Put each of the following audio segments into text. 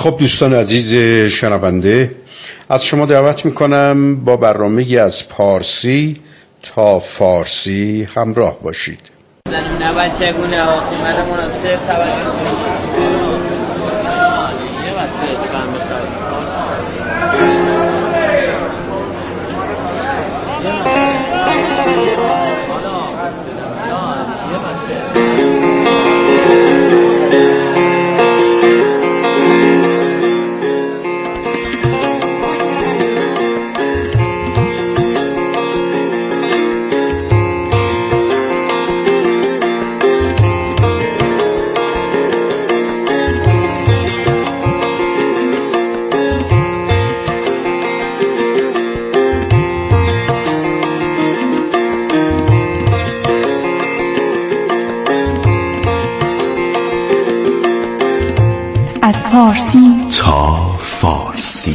خب دوستان عزیز شنونده، از شما دعوت میکنم با برنامه از پارسی تا فارسی همراه باشید. اول چگونه آخومد مناسب توجه کنید. یه وقت اسفهم بکنید. از پارسی تا فارسی.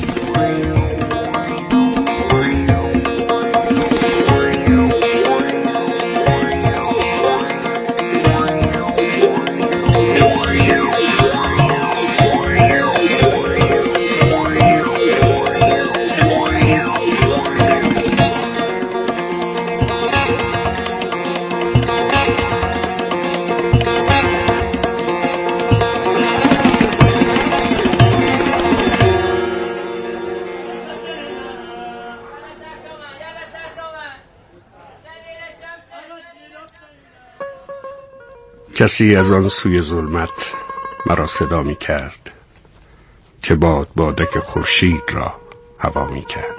کسی از آن سوی ظلمت مرا صدا می کرد که باد بادک خورشید را هوا می کرد.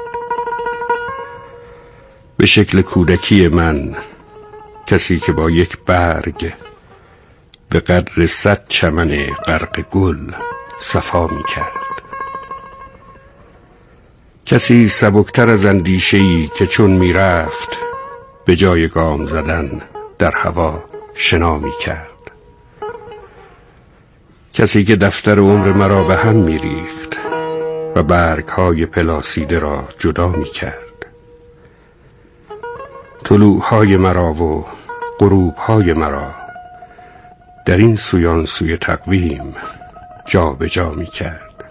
به شکل کودکی من کسی که با یک برگ به قدر 100 چمن غرق گل صفا می کرد. کسی سبکتر از اندیشه‌ای که چون می رفت به جای گام زدن در هوا شنا می کرد. کسی که دفتر عمر مرا به هم می ریخت و برگ‌های پلاسیده را جدا می کرد. طلوع‌های مرا و غروب‌های مرا در این سویان سوی تقویم جا به جا می کرد.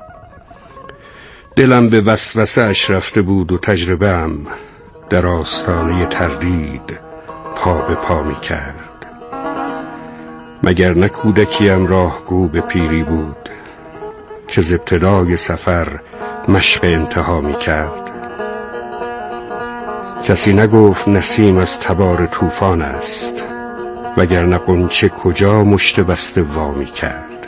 دلم به وسوسه اش رفته بود و تجربه‌ام در آستانه تردید پا به پا می کرد. مگر نه کودکیم راهگو به پیری بود که ز ابتدای سفر مشق انتها می کرد. کسی نگفت نسیم از تبار طوفان است، وگرنه غنچه کجا مشت بسته وا می کرد.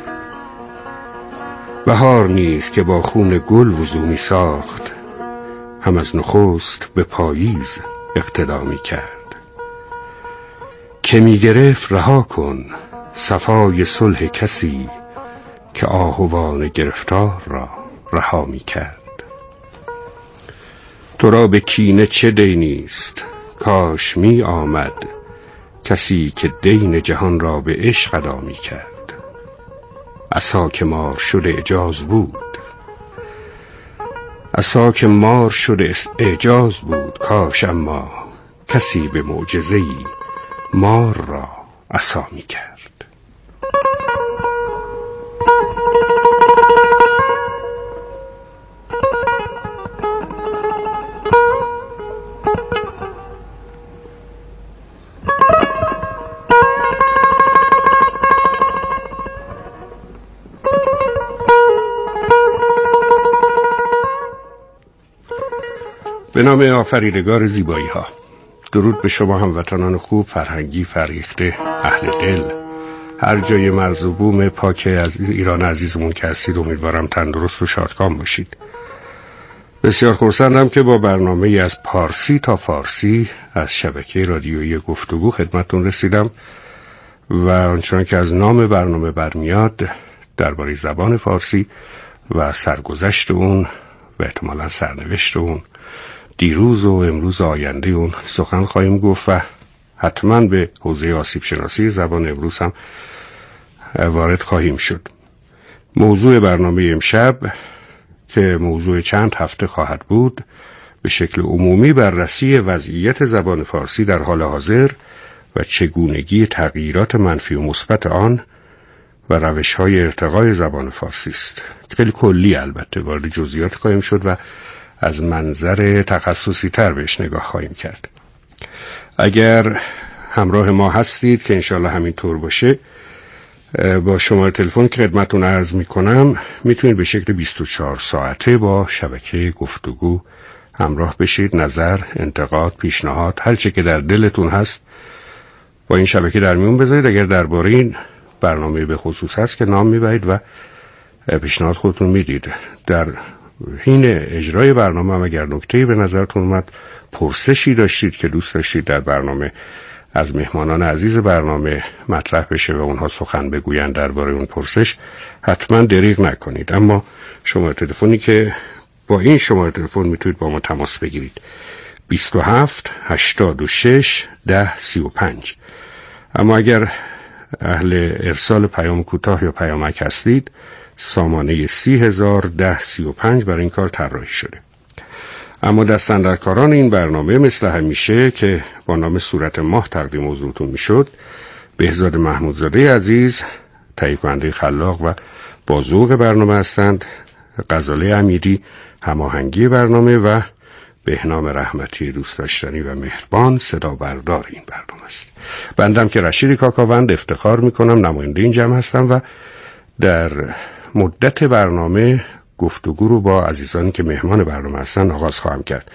بهار نیز که با خون گل وضو می ساخت هم از نخست به پاییز اقتدا می کرد. که می گرفت رها کن صفای صلح کسی که آهوان گرفتار را رها می کرد. تو را به کینه چه دینیست؟ کاش می آمد کسی که دین جهان را به عشق ادا می کرد. عصا که مار شده اعجاز بود، عصا که مار شده اعجاز بود، کاش اما کسی به معجزه‌ای مار را عصا می کرد. به نام آفریدگار زیبایی ها، درود به شما هموطنان خوب، فرهنگی، فریخته، اهل دل، هر جای مرز و بوم پاک از ایران عزیزمون که هستید. امیدوارم تندرست و شادکام باشید. بسیار خرسندم که با برنامه از پارسی تا فارسی از شبکه رادیویی گفتگو خدمتتون رسیدم و آنچنان که از نام برنامه برمیاد درباره زبان فارسی و سرگذشت اون و احتمالاً سرنوشت اون، دیروز و امروز آینده اون سخن خواهیم گفت و حتما به حوزه آسیب شناسی زبان امروز هم وارد خواهیم شد. موضوع برنامه امشب که موضوع چند هفته خواهد بود به شکل عمومی بررسی وضعیت زبان فارسی در حال حاضر و چگونگی تغییرات منفی و مثبت آن و روش‌های ارتقای زبان فارسی است. خیلی کلی البته، وارد جزئیات خواهیم شد و از منظر تخصصی تر بهش نگاه خواهیم کرد. اگر همراه ما هستید که انشالله همینطور باشه، با شماره تلفن که خدمتتون عرض میکنم میتونید به شکل 24 ساعته با شبکه گفتگو همراه بشید. نظر، انتقاد، پیشنهاد، هر چه که در دلتون هست با این شبکه در میون بذارید. اگر درباره این برنامه به خصوص هست که نام میبرید و پیشنهاد خودتون میدید. در حین اجرای برنامه هم اگر نکته‌ای به نظرتون اومد، پرسشی داشتید که دوست داشتید در برنامه از مهمانان عزیز برنامه مطرح بشه و اونها سخن بگویند درباره اون پرسش، حتما دریغ نکنید. اما شماره تلفنی که با این شماره تلفن میتونید با ما تماس بگیرید 27 86 10 35. اما اگر اهل ارسال پیام کوتاه یا پیامک هستید، سامانه 30,010-35 برای این کار طراحی شده. اما دستاندرکاران این برنامه مثل همیشه که با نام صورت ماه تقدیم حضورتون میشد، بهزاد محمودزاده عزیز تهیه کننده خلاق و با ذوق برنامه هستند، غزاله امیری هماهنگی برنامه و بهنام رحمتی دوست داشتنی و مهربان صدا بردار این برنامه است. بندم که رشید کاکاوند افتخار میکنم نماینده این جمع هستم و در مدت برنامه گفتگو رو با عزیزانی که مهمان برنامه هستن آغاز خواهم کرد.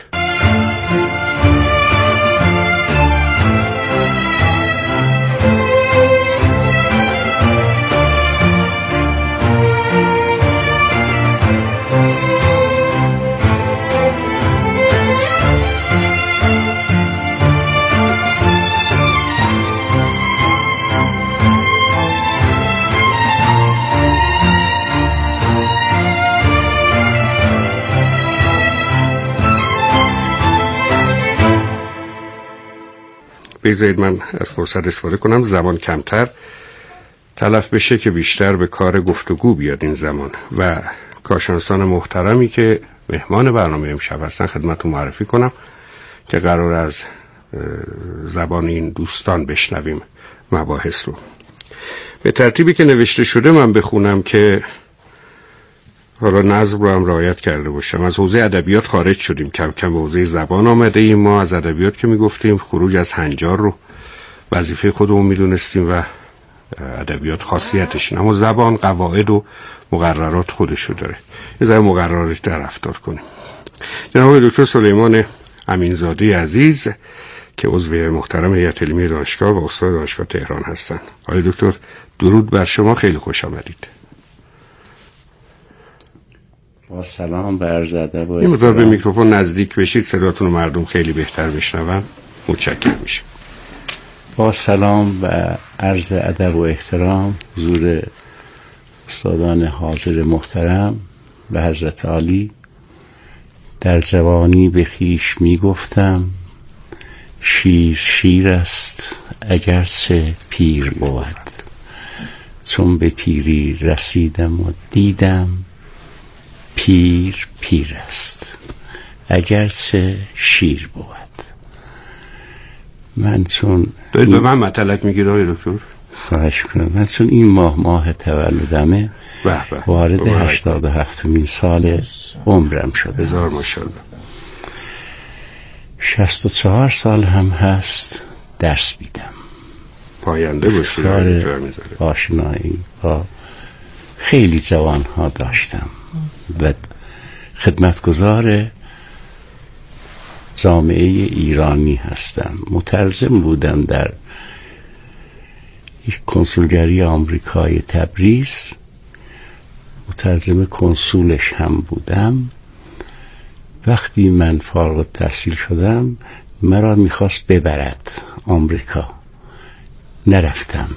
بذارید من از فرصت استفاده کنم، زمان کمتر تلف بشه که بیشتر به کار گفتگو بیاد این زمان و کارشناسان محترمی که مهمان برنامه امشب هستن خدمتتون معرفی کنم که قرار از زبان این دوستان بشنویم مباحث رو. به ترتیبی که نوشته شده من بخونم که حالا نظم رو هم رعایت کرده باشم. از حوزه ادبیات خارج شدیم، کم کم به حوزه زبان آمده ایم. ما از ادبیات که میگفتیم خروج از هنجار رو وظیفه خودمون میدونستیم و ادبیات خاصیتش اینه، اما زبان قواعد و مقررات خودشو داره. یه ذره مقررات در رفتار کنیم. جناب دکتر سلیمان امینزاده عزیز که عضو محترم هیئت علمی دانشگاه و استاد دانشگاه تهران هستند. آقای دکتر درود بر شما، خیلی خوش آمدید. با سلام و عرض ادب و این مقدار به میکروفون نزدیک بشید صداتون رو مردم خیلی بهتر بشنون، متشکرم میشم. با سلام و عرض ادب و احترام حضور استادان حاضر محترم و حضرت عالی. در جوانی به خویش میگفتم شیر شیر است اگرچه پیر بود، چون به پیری رسیدم و دیدم پیر پیر است اگرچه شیر بود. من چون دارید به من مطلق میگید آقای دکتر؟ خواهش کنم. من چون این ماه تولدمه وارد 87مین سال عمرم شده. هزار ماشاءالله. 64 سال هم هست درس میدم. پاینده باشید. آشنایی با خیلی جوان ها داشتم و خدمتگزار جامعه ایرانی هستم. مترجم بودم در کنسولگری آمریکای تبریز، مترجم کنسولش هم بودم. وقتی من فارغ التحصیل شدم مرا میخواست ببرد آمریکا، نرفتم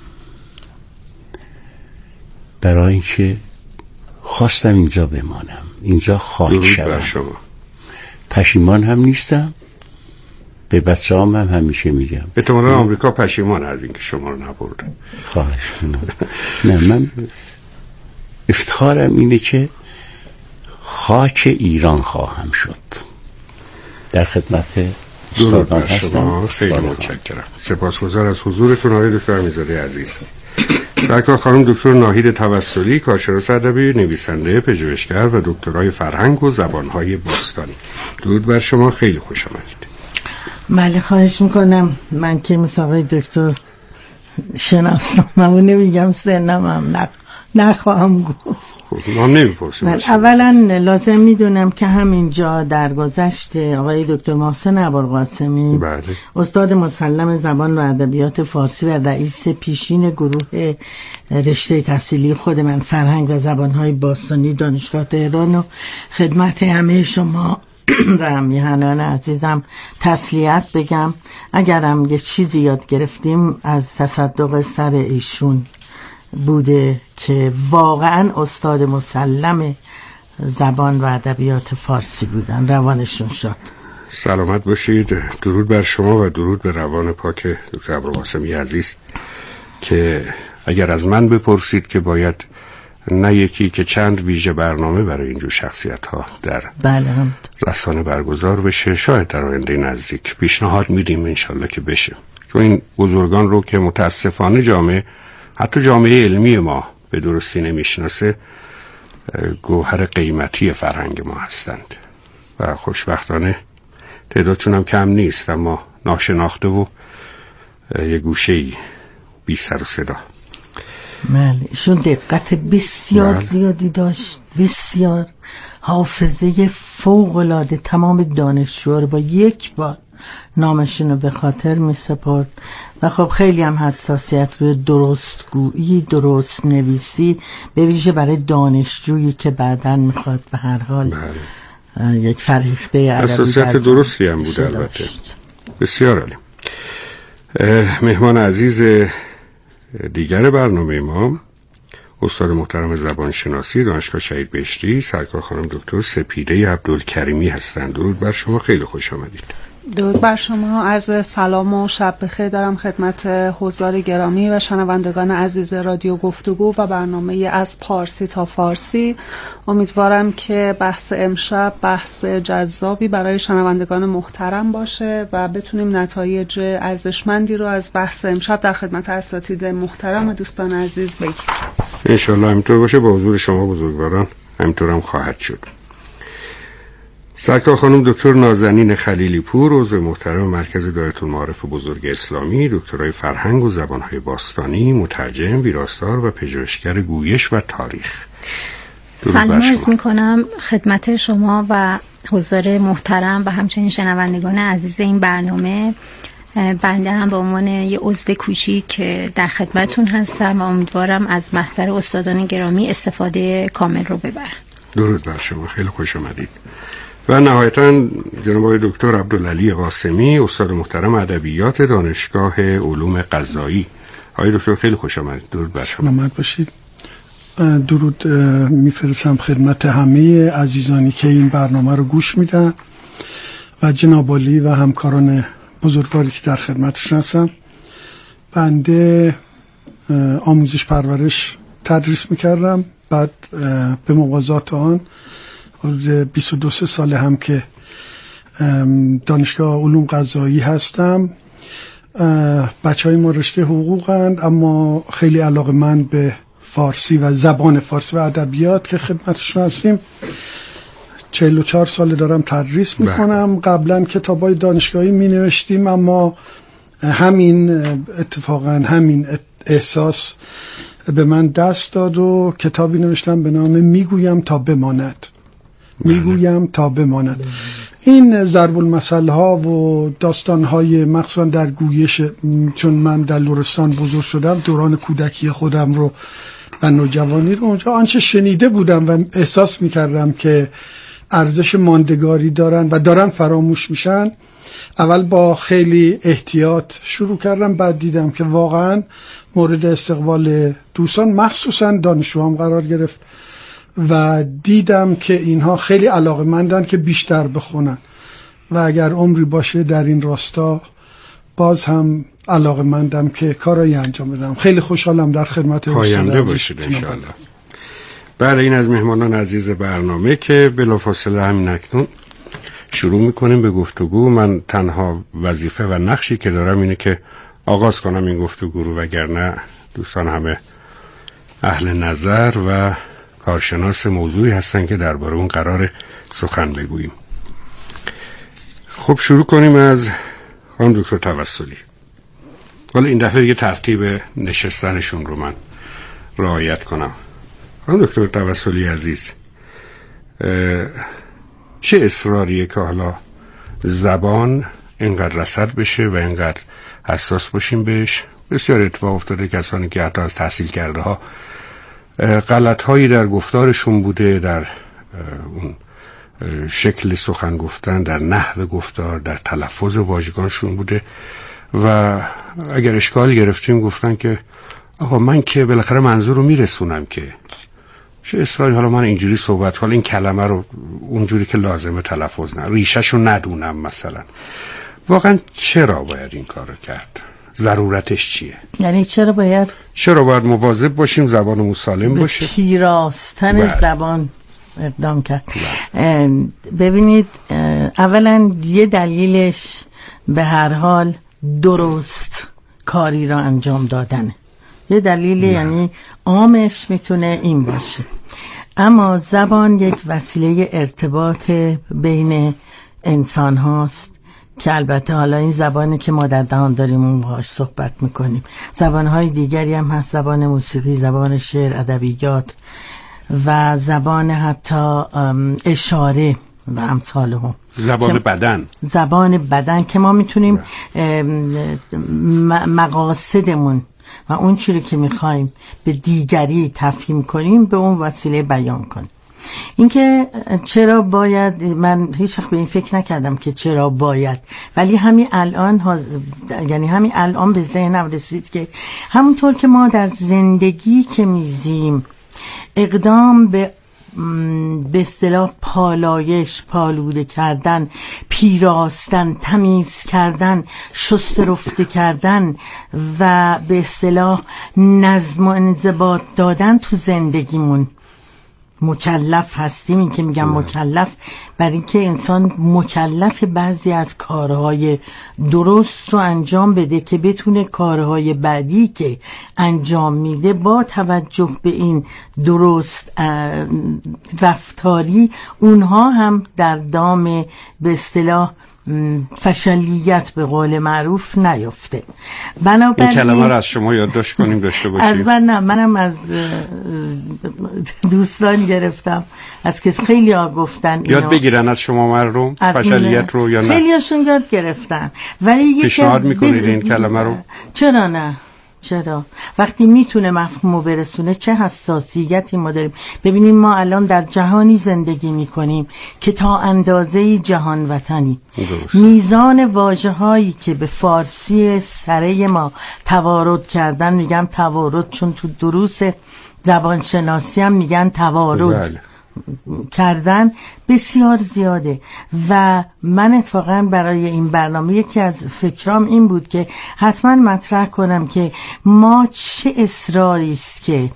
برای اینکه خواستم اینجا بمانم، اینجا خاک شوم. پشیمان هم نیستم، به بچه هم همیشه میگم احتمالاً آمریکا پشیمان از اینکه شما رو نبرده. خواهش کنم. نه، من افتخارم اینه که خاک ایران خواهم شد. در خدمت استادان هستم. خیلی متشکرم. سپاسگزار از حضورتون آقای دکتر امینزاده عزیز. سرکار خانم دکتر ناهید توسلی، کارشناس ادبی، نویسنده، پژوهشگر و دکترای فرهنگ و زبانهای باستانی. درود بر شما، خیلی خوش آمدید. بله خواهش میکنم. من که مثل آقای دکتر شناسنامه‌مو نمیگم، سنم هم نخواهم گفت. ما نمیپرسیم. اولا لازم میدونم که همینجا در گذشت آقای دکتر محسن ابوالقاسمی، استاد مسلم زبان و ادبیات فارسی و رئیس پیشین گروه رشته تحصیلی خود من فرهنگ و زبانهای باستانی دانشگاه تهران، و خدمت همه شما و میهنان عزیزم تسلیت بگم. اگرم یه چیزی یاد گرفتیم از تصدق سر ایشون بوده که واقعا استاد مسلم زبان و ادبیات فارسی بودن. روانشون شد. سلامت باشید. درود بر شما و درود به روان پاک دکتر ابوالقاسمی عزیز، که اگر از من بپرسید که باید نه یکی که چند ویژه برنامه برای اینجور شخصیت ها در رسانه برگزار بشه، شاید در آینده نزدیک پیشنهاد میدیم انشالله که بشه، چون این بزرگان رو که متاسفانه جامعه، حتی جامعه علمی ما به درستی نمیشناسه، گوهر قیمتی فرهنگ ما هستند و خوشبختانه تعدادشون هم کم نیست، اما ناشناخته و یه گوشه‌ای بی سر و صدا. ایشون دقت بسیار زیادی داشت، بسیار حافظه فوق‌العاده. تمام دانشجوها رو با یک بار نامشون رو به خاطر می سپرد و خب خیلی هم حساسیت روی درستگویی، درست نویسی، به ویژه برای دانشجویی که بعداً میخواد به هر حال یک فرهیخته عربی حساسیت درستی هم بود. البته بسیار عالی. مهمان عزیز دیگر برنامه ما استاد محترم زبانشناسی دانشگاه شهید بهشتی، سرکار خانم دکتر سپیده عبدالکریمی هستند. درود بر شما، خیلی خوش آمدید. درود بر شما، عرض سلام و شب بخیر دارم خدمت حضار گرامی و شنوندگان عزیز رادیو گفتگو و برنامه از پارسی تا فارسی. امیدوارم که بحث امشب بحث جذابی برای شنوندگان محترم باشه و بتونیم نتایج ارزشمندی رو از بحث امشب در خدمت اساتید محترم دوستان عزیز بگیریم. انشالله همینطور باشه. با حضور شما بزرگواران همینطور هم خواهد شد. سرکار خانم دکتر نازنین خلیلی پور، عضو محترم مرکز دایره المعارف بزرگ اسلامی، دکترای فرهنگ و زبانهای باستانی، مترجم، ویراستار و پژوهشگر گویش و تاریخ. سلام عرض میکنم خدمت شما و حضار محترم و همچنین شنوندگان عزیز این برنامه. بنده هم به عنوان یه عضو کوچیک در خدمتون هستم و امیدوارم از محضر استادان گرامی استفاده کامل رو ببرم. درود بر شما، خیلی خوش آمدید. و نهایتاً جناب آقای دکتر عبدالعلی قاسمی، استاد محترم ادبیات دانشگاه علوم قضایی. آقای دکتر خیلی خوش آمدید. درود بر شما. سلامت باشید. درود میفرستم خدمت همه عزیزانی که این برنامه رو گوش میدن و جناب عالی و همکاران بزرگواری که در خدمتشون هستم. بنده آموزش پرورش تدریس میکردم، بعد به موازات آن 22 سال هم که دانشگاه علوم قضایی هستم. بچهای ما رشته حقوقند، اما خیلی علاقه‌مند به فارسی و زبان فارسی و ادبیات که خدمتشون هستیم. 44 سال دارم تدریس میکنم. قبلا کتابای دانشگاهی مینوشتیم، اما اتفاقا همین احساس به من دست داد و کتابی نوشتم به نام میگویم تا بماند. میگویم تا بماند. این ضرب المثل ها و داستان های مخصوصا در گویش، چون من در لرستان بزرگ شدم، دوران کودکی خودم رو و نوجوانی رو اونجا آنچه شنیده بودم و احساس میکردم که ارزش ماندگاری دارن و دارن فراموش میشن، اول با خیلی احتیاط شروع کردم، بعد دیدم که واقعا مورد استقبال دوستان مخصوصا دانشجوام قرار گرفت و دیدم که اینها خیلی علاقه‌مندن که بیشتر بخونن و اگر عمری باشه در این راستا باز هم علاقه‌مندم که کارایی انجام بدم. خیلی خوشحالم در خدمت پاینده باشید انشاءالله. بله، این از مهمانان عزیز برنامه که بلافاصله همین اکنون شروع میکنیم به گفتگو. من تنها وظیفه و نقشی که دارم اینه که آغاز کنم این گفتگو رو، وگرنه دوستان همه اهل نظر و کارشناس موضوعی هستن که درباره اون قرار سخن بگوییم. خب شروع کنیم از خانم دکتر توسلی. حالا این دفعه یه ترتیب نشستنشون رو من رعایت کنم. خانم دکتر توسلی عزیز، چه اصراریه که حالا زبان اینقدر رصد بشه و اینقدر حساس باشیم بهش؟ بسیار اتفاق افتاده کسانی که حتی از تحصیل کرده ها غلط هایی در گفتارشون بوده، در اون شکل سخن گفتن، در نحو گفتار، در تلفظ واژگانشون بوده و اگر اشکال گرفتیم گفتن که آقا من که بالاخره منظور رو میرسونم، که چه اصراری حالا من اینجوری صحبت، حالا این کلمه رو اونجوری که لازمه تلفظ نه، ریشه‌شو ندونم مثلا. واقعا چرا باید این کارو کرد؟ ضرورتش چیه؟ یعنی چرا باید مواظب باشیم زبانمون سالم باشه؟ به پیراستن زبان اقدام کرد. ببینید، اولا یه دلیلش به هر حال درست کاری را انجام دادنه. یه دلیل یعنی عامش میتونه این باشه. اما زبان یک وسیله ارتباط بین انسان هاست که البته حالا این زبانی که ما در دهان داریم اون باهاش صحبت میکنیم. زبانهای دیگری هم هست، زبان موسیقی، زبان شعر، ادبیات و زبان حتی اشاره و امثال هم. زبان بدن که ما میتونیم مقاصدمون و اون چیزی که میخوایم به دیگری تفهیم کنیم به اون وسیله بیان کنیم. اینکه چرا باید، من هیچ وقت به این فکر نکردم که چرا باید، ولی همین الان به ذهنم رسید که همونطور که ما در زندگی که میزیم اقدام به اصطلاح پالایش، پالوده کردن، پیراستن، تمیز کردن، شست رفته کردن و به اصطلاح نظم و انضباط دادن تو زندگیمون مکلف هستیم. این که میگم مکلف، برای اینکه انسان مکلف بعضی از کارهای درست رو انجام بده که بتونه کارهای بعدی که انجام میده با توجه به این درست رفتاری اونها هم در دام به اصطلاح فشلیت به قول معروف نیفته. این کلمه رو از شما یادداشت کنیم داشته باشیم. از من نه، منم از دوستان گرفتم، از کسی خیلی ها گفتن یاد بگیرن از شما مردم فشلیت رو یا نه؟ خیلی هاشون یاد گرفتن، ولی پیشنهاد میکنید این کلمه رو؟ چرا نه؟ چرا؟ وقتی میتونه مفهومو برسونه چه حساسیتی ما داریم. ببینیم ما الان در جهانی زندگی میکنیم که تا اندازه‌ای جهان وطنی. میزان واژه هایی که به فارسی سره ما توارد کردن، میگم توارد چون تو دروس زبانشناسی هم میگن توارد کردن، بسیار زیاده. و من اتفاقا برای این برنامه یکی از فکرام این بود که حتما مطرح کنم که ما چه اصراری است که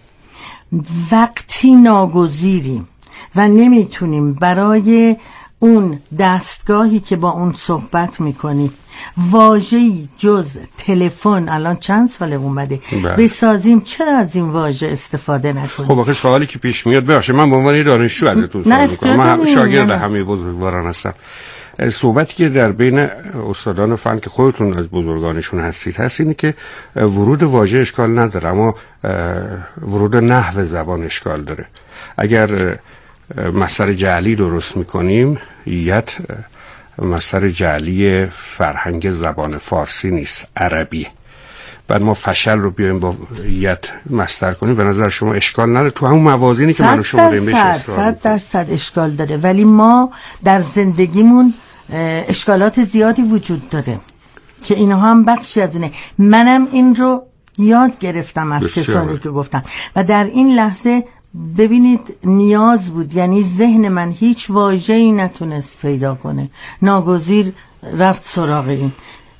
وقتی ناگزیریم و نمیتونیم برای اون دستگاهی که با اون صحبت میکنیم واژه‌ای جز تلفن، الان چند سال اومده، بسازیم، چرا از این واژه استفاده نکنیم؟ خب آخه سوالی که پیش میاد، ببخشید من به عنوان دانشجو ازتون سوال میکنم، من شاگرد همه بزرگواران هستم. صحبتی که در بین استادان فن که خودتون از بزرگانشون هستید هست اینه که ورود واژه اشکال نداره، اما ورود نحو زبان اشکال داره. اگر مصدر جعلی درست میکنیم، یت مصدر جعلی فرهنگ زبان فارسی نیست، عربی. بعد ما فشل رو بیایم با یت مصدر کنیم، به نظر شما اشکال نداره؟ تو همون موازینی که من و شما داریم بهش اصرار می‌کنیم 100% اشکال داره، ولی ما در زندگیمون اشکالات زیادی وجود داره که اینها هم بخشی از اونه. منم این رو یاد گرفتم از کسانی که گفتن و در این لحظه ببینید نیاز بود، یعنی ذهن من هیچ واژه‌ای نتونست پیدا کنه، ناگزیر رفت سراغ این.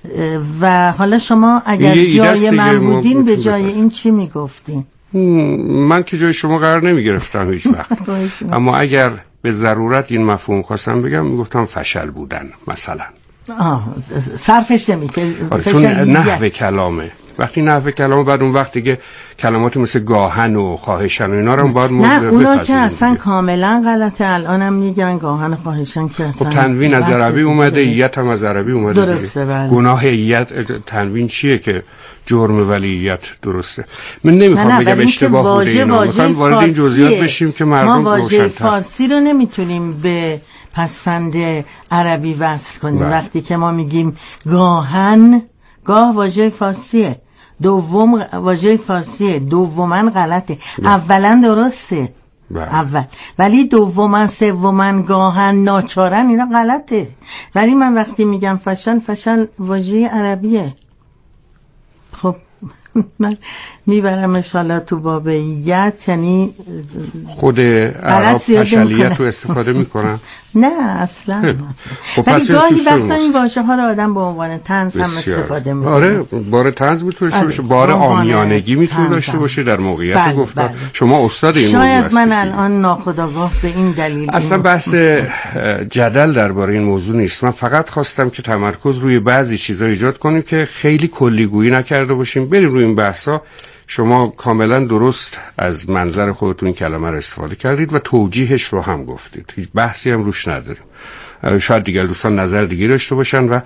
و حالا شما اگر جای من بودین به جای این چی میگفتین؟ من که جای شما قرار نمیگرفتم هیچ وقت اما اگر به ضرورت این مفهوم خواستم بگم میگفتم فشل بودن مثلا. صرفش نمیکنه چون نحو کلامه وقتی نحوه کلام، بعد اون وقت دیگه کلمات مثل گاهن و خواهشن و اینا رو باید نه اونا که اصلا کاملا غلطه. الانم میگن گاهن و خواهشن که اصلا تنوین از عربی اومده، ایت هم از عربی اومده. درسته بله. گناه ایت تنوین چیه که جرم ولیت درسته. من نمیخوام بگم اشتباه بوده اینا، میخوام وارد این جزئیات بشیم که مردم ما واژه فارسی رو نمیتونیم به پسفند عربی وصل کنیم. وقتی که ما میگیم گاهن، گاه واژه فارسیه، دوم واژه فارسیه، دومن غلطه. اولا درسته اول، ولی دومن، سومن، گاهن، ناچارن اینا غلطه. ولی من وقتی میگم فشل واژه عربیه. خب من میبرم انشالله تو بابیت، یعنی خود عرب فشلیت رو استفاده میکنن؟ نه اصلا. ولی گاهی وقتا این واژه ها رو آدم به عنوان طنز هم استفاده میکنه. آره بار طنز میتونه باشه، بار عامیانگی میتونه داشته باشه در موقعیت گفتار. شما استاد این موضوع هستید. شاید من الان ناخودآگاه به این دلیل اصلا بحث جدل درباره این موضوع نیست. من فقط خواستم که تمرکز روی بعضی چیزا ایجاد کنیم که خیلی کلیگویی نکرده باشیم، بریم روی این بحثا. شما کاملا درست از منظر خودتون کلمه رو استفاده کردید و توجیهش رو هم گفتید، هیچ بحثی هم روش نداریم. شاید دیگر دوستان نظر دیگه داشته باشن و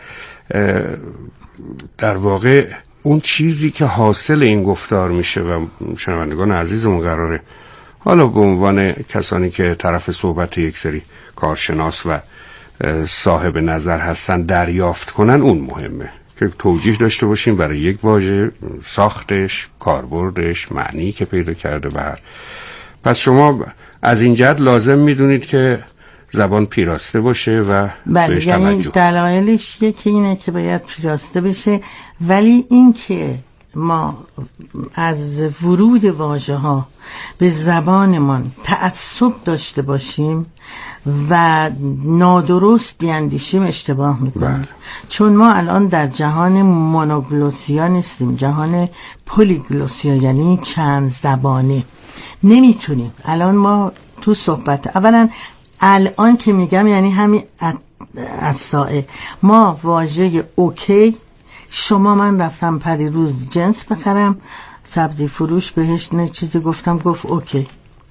در واقع اون چیزی که حاصل این گفتار میشه و شنوندگان عزیزمون قراره حالا به عنوان کسانی که طرف صحبت یک سری کارشناس و صاحب نظر هستن دریافت کنن، اون مهمه که توجیه داشته باشیم برای یک واژه، ساختش، کاربردش، معنی که پیدا کرده. پس شما از این جهت لازم میدونید که زبان پیراسته باشه و بهش توجه. یعنی دلایلش یکی اینه که باید پیراسته بشه، ولی این که ما از ورود واژه ها به زبانمان تعصب داشته باشیم و نادرست بیاندیشیم اشتباه میکنیم. چون ما الان در جهان مونوگلوسیا نیستیم، جهان پلیگلوسیا، یعنی چند زبانه. نمیتونیم الان ما تو صحبت اولا الان که میگم یعنی همین از سائه ما واژه اوکی، شما من رفتم پریروز جنس بخرم، سبزی فروش بهش نه چیزی گفتم، گفت اوکی.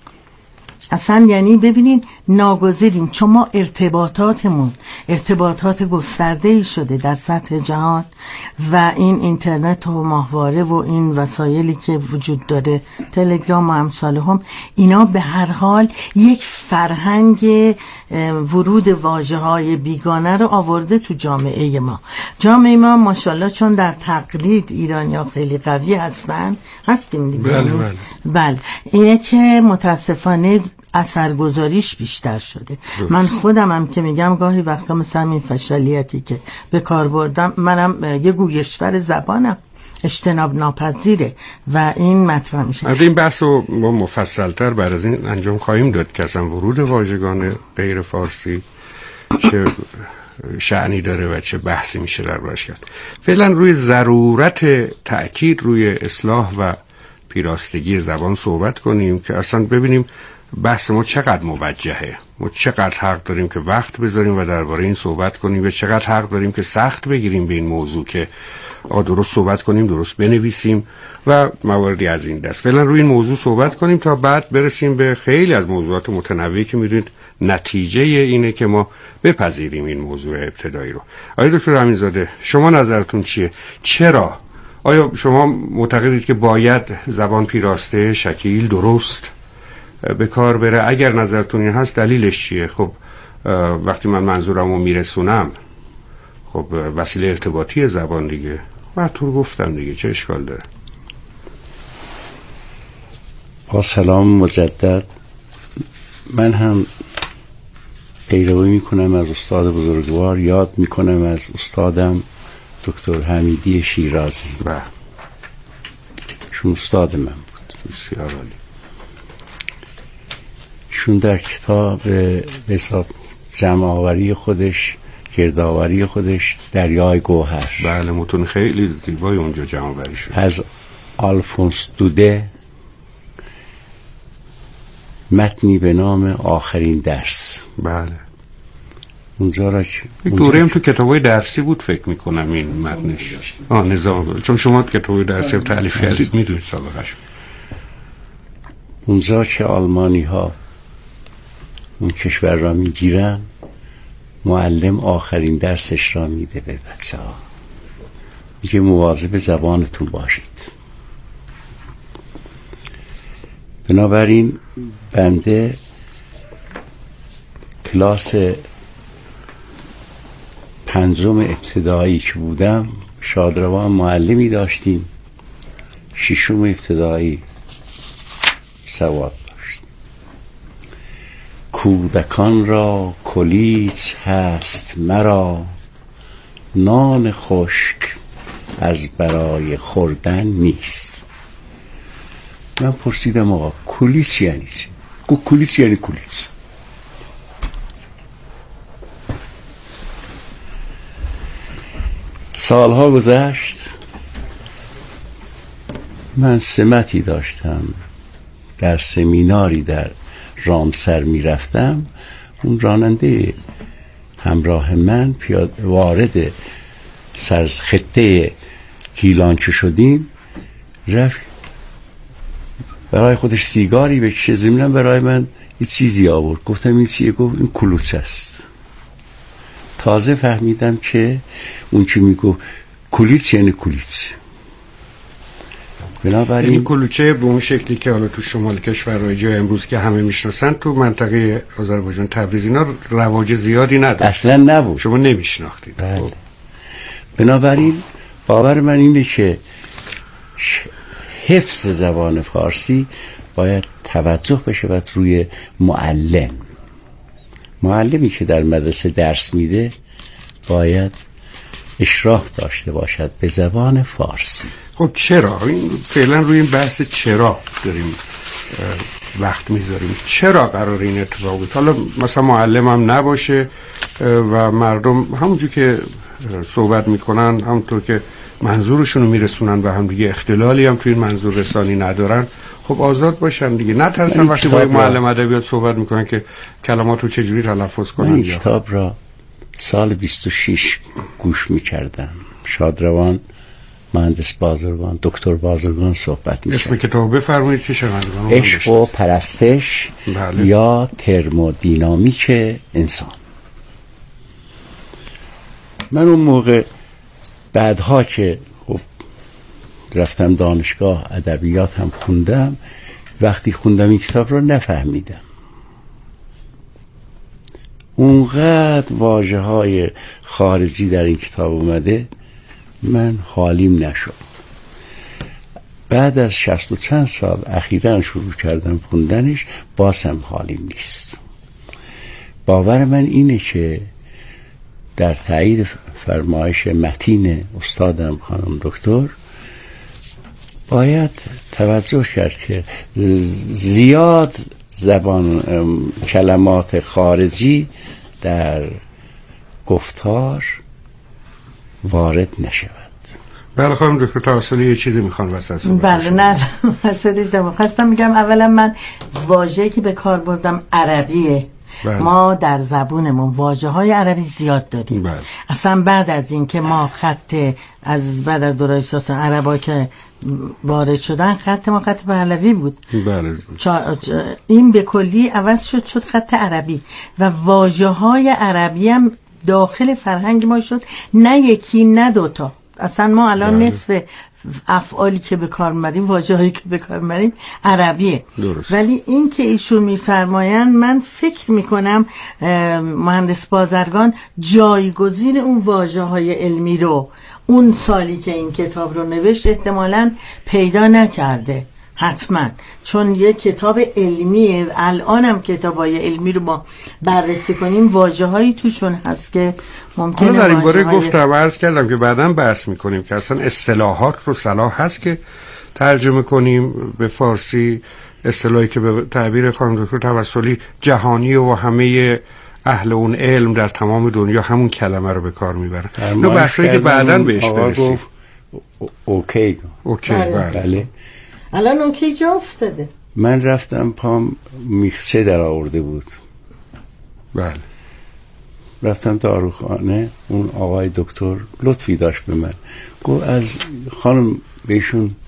اصلا یعنی ببینین ناگزیریم، چون ما ارتباطاتمون ارتباطات گسترده‌ای شده در سطح جهان و این اینترنت و ماهواره و این وسایلی که وجود داره، تلگرام و امثالهم، اینا به هر حال یک فرهنگ ورود واژه‌های بیگانه رو آورده تو جامعه ما. جامعه ما ماشاءالله چون در تقلید ایرانی‌ها خیلی قوی هستیم دیگه. بله. اینه که متاسفانه اثرگذاریش بیشتر شده. من خودم هم که میگم گاهی وقتا مثلا این فشلیتی که به کار بردم، منم یه گویشور زبانم، اجتناب ناپذیره و این مطرح میشه. این بحث رو ما مفصلتر بعد از این انجام خواهیم داد که اصلا ورود واژگان غیر فارسی چه شأنی داره و چه بحثی میشه دربارش کرد. فعلا روی ضرورت تأکید روی اصلاح و پیراستگی زبان صحبت کنیم که اصلا ببینیم بحث ما چقدر موجهه، ما چقدر حق داریم که وقت بذاریم و درباره این صحبت کنیم و چقدر حق داریم که سخت بگیریم به این موضوع که درست صحبت کنیم، درست بنویسیم و مواردی از این دست. فعلا روی این موضوع صحبت کنیم تا بعد برسیم به خیلی از موضوعات متنوعی که میدونید نتیجه اینه که ما بپذیریم این موضوع ابتدایی رو. آقای دکتر امینزاده، شما نظرتون چیه؟ چرا؟ آیا شما معتقدید که باید زبان پیراسته، شکیل، درست به کار بره؟ اگر نظرتون این هست دلیلش چیه؟ خب وقتی من منظورمو میرسونم، خب وسیله ارتباطی زبان دیگه، براتون گفتم دیگه، چه اشکال داره؟ با سلام مجدد. من هم پیروی میکنم از استاد بزرگوار، یاد میکنم از استادم دکتر حمیدی شیرازی. شون استاد من بود. بسیار عالی. شون در کتاب به حساب جمع‌آوری خودش، گردآوری خودش، دریای گوهر، بله، متون خیلی زیبای اونجا جمع‌آوری شد، از آلفونس دوده متنی به نام آخرین درس. بله. اونجا را دوره هم تو کتابای درسی بود فکر میکنم این متنش. نظام، چون شما کتابای درسی هم تألیف کردید میدونید سابقه‌اش. اونجا که آلمانی ها اون کشور را میگیرن، معلم آخرین درسش را میده به بچه ها، میگه مواظب زبانتون باشید. بنابراین بنده کلاس 5 ابتدایی که بودم، شادروان معلمی داشتیم، 6 ابتدایی سواد داشت. کودکان را کلیت هست مرا، نان خشک از برای خوردن نیست. من پرسیدم آقا کلیت یعنی چی؟ کلیت یعنی کلیت. سالها گذشت، من سمتی داشتم، در سمیناری در رامسر می رفتم. اون راننده همراه من وارد خطه گیلان که شدیم، رفت برای خودش سیگاری بکشه، ضمناً برای من یه چیزی آورد. گفتم این چیه؟ گفت این کلوچ است. تازه فهمیدم که اون که میگو کلیچ یعنی کلیچ. بنابراین این کلوچه به اون شکلی که حالا تو شمال کشورهای جای امروز که همه میشناسن، تو منطقه آذربایجان تبریز اینا رواج زیادی نداشت، اصلا نبود، شما نمیشناختید. بله. بنابراین باور من اینه که حفظ زبان فارسی باید توجه بشه و روی معلمی که در مدرسه درس میده باید اشراف داشته باشد به زبان فارسی. خب چرا؟ فعلا روی این بحث چرا داریم وقت میذاریم. چرا قرار این اتفاق بود؟ حالا مثلا معلم هم نباشه و مردم همونجور که صحبت میکنن، همونطور که منظورشون رو میرسونن و هم دیگه اختلالی هم توی این منظور رسانی ندارن، خب آزاد باشن دیگه، نترسن وقتی با معلم ادبیات صحبت میکنن که کلمات رو چجوری تلفظ کنن. من کتاب را سال 26 گوش میکردم. شادروان، مهندس بازرگان، دکتر بازرگان صحبت میکرد. اسم کتاب بفرمایید که شنوندگان عشق و پرستش. بله. یا ترمودینامیک انسان. من اون موقع بعدها که خب رفتم دانشگاه ادبیات هم خوندم، وقتی خوندم این کتاب رو نفهمیدم. اونقدر واژه های خارجی در این کتاب اومده من حالیم نشد. بعد از 60 و چند سال اخیراً شروع کردم خوندنش، باز هم حالیم نیست. باور من اینه که در تایید فرمایش متین استادم خانم دکتر باید توجه کرد که زیاد زبان کلمات خارجی در گفتار وارد نشود. بله خانم دکتر توسلی یه چیزی میخوان وسط صحبت. بله نه وسطش خواستم میگم اولا من واژه‌ای که به کار بردم عربیه. بله. ما در زبونمون واژه‌های عربی زیاد داریم. بله. اصلا بعد از این که ما بعد از دوره اساس عربا که وارد شدن، خط ما خط پهلوی بود. بله. این به کلی عوض شد خط عربی و واژه‌های عربی هم داخل فرهنگ ما شد، نه یکی نه دوتا. اصلا ما الان نصف افعالی که به کار می‌بریم، واژه‌هایی که به کار می‌بریم عربیه. درست. ولی این که ایشون می‌فرمایند، من فکر می‌کنم مهندس بازرگان جایگزین اون واژه‌های علمی رو اون سالی که این کتاب رو نوشت احتمالاً پیدا نکرده، حتما، چون یه کتاب علمیه. الان هم کتابای علمی رو ما بررسی کنیم، واژه‌هایی توشون هست که ممکنه در این باره گفتم، عرض کردم که بعداً بحث می‌کنیم که اصلا اصطلاحات رو صلاح هست که ترجمه کنیم به فارسی، اصطلاحی که به تعبیر خانم دکتر توسلی جهانی و همه اهل اون علم در تمام دنیا همون کلمه رو به کار میبرن. اینو بحثایی که بعداً بهش برسیم. اوکی. بله. الان اوکی جا افتاده. من رفتم پام میخچه در آورده بود. بله. رفتم داروخانه، اون آقای دکتر لطفی داشت به من، گفت از خانم بهشون